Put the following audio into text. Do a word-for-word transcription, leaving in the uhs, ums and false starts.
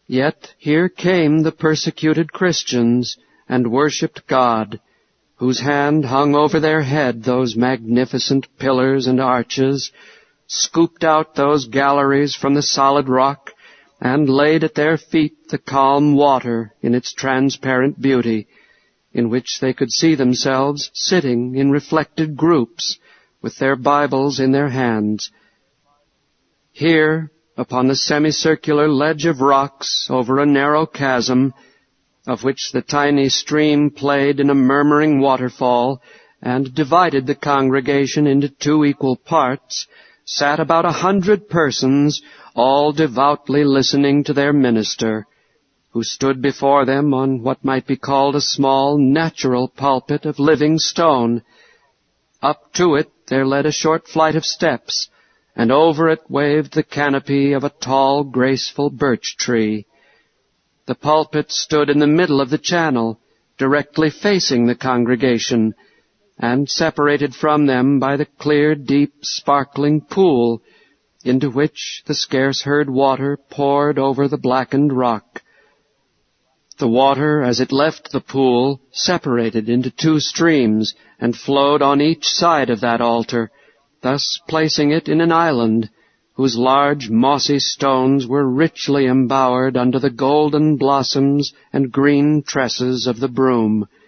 Yet here came the persecuted Christians, and worshipped God, whose hand hung over their head those magnificent pillars and arches, scooped out those galleries from the solid rock, and laid at their feet the calm water in its transparent beauty, in which they could see themselves sitting in reflected groups, with their Bibles in their hands. Here, upon the semicircular ledge of rocks over a narrow chasm, of which the tiny stream played in a murmuring waterfall, and divided the congregation into two equal parts, sat about a hundred persons, all devoutly listening to their minister, who stood before them on what might be called a small natural pulpit of living stone. Up to it there led a short flight of steps, and over it waved the canopy of a tall, graceful birch tree. The pulpit stood in the middle of the channel, directly facing the congregation, and separated from them by the clear, deep, sparkling pool, into which the scarce-heard water poured over the blackened rock. The water, as it left the pool, separated into two streams, and flowed on each side of that altar, thus placing it in an island, whose large mossy stones were richly embowered under the golden blossoms and green tresses of the broom.